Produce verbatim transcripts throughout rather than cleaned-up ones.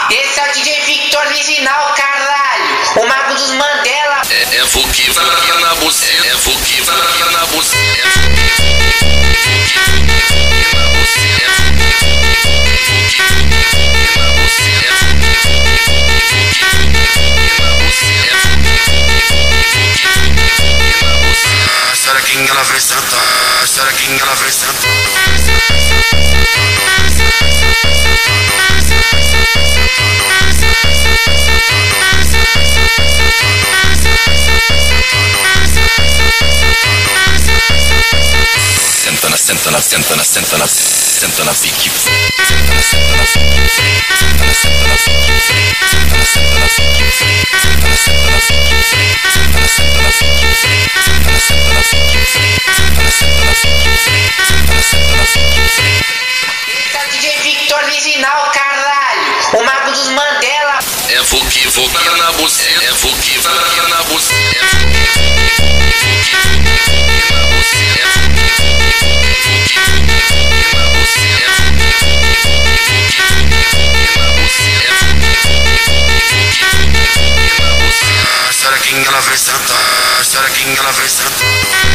Esse é o D J Victor original, caralho. O mago dos Mandela. É, é Vuki, vai na buceta. É Vuki, vai na buceta. Será quem ela vai sentar? Será quem ela vai sentar? Senta na, senta na, senta na, senta na, senta na Vicky. Senta na, senta na Vicky. Senta na, senta na Vicky. Senta na, senta na Vicky. Senta na, senta na Vicky. Senta na, senta na Vicky. Senta na, senta na Vicky. Senta na, senta na Vicky. Senta na, senta na Vicky. Esse é o D J Victor original, caralho. O mago dos Mandela. É Vuki, Vuki na buceta. É Vuki, Vuki na buceta. Será quem ela vai sentar? Será quem ela vai sentar?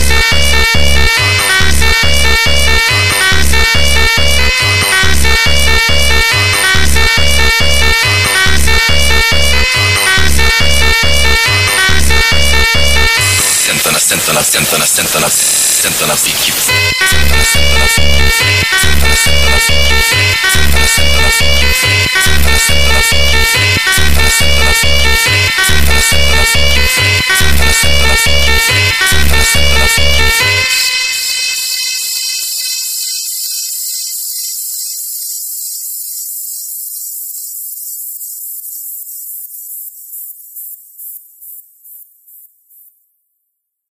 Senta na, senta na, senta na, senta na, senta na Vicky. Senta na, senta na Vicky. Senta na, senta na Vicky. Senta na, senta na Vicky. Senta na,